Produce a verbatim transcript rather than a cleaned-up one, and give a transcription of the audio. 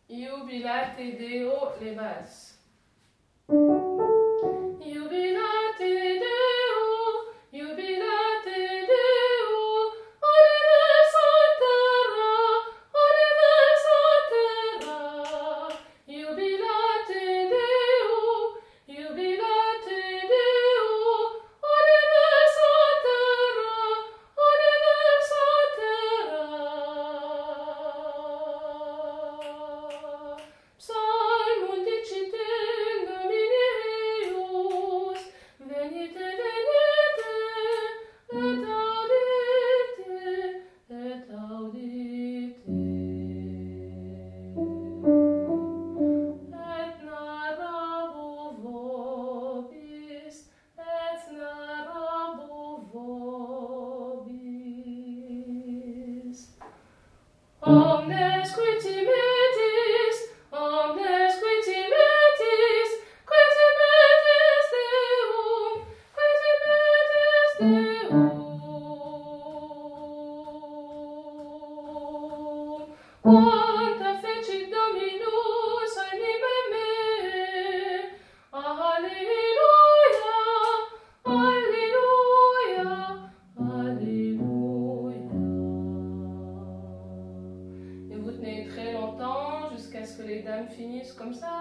Jubilate Deo levas. Jubilate Deo, jubilate Deo, universal terra, universal terra. Jubilate Deo, jubilate Deo, universal terra, universal terra. Psalmul dicite Domini eius, venite, venite, et audite, et audite. Et narrabu vobis, et narrabu vobis. Omnes qui timetis, omnes qui timetis, qui timetis Deum, qui timetis Deum. Quanta fecit Dominus anime me, Alleluia, Alleluia, Alléluia. Et vous tenez très longtemps jusqu'à ce que les dames finissent comme ça.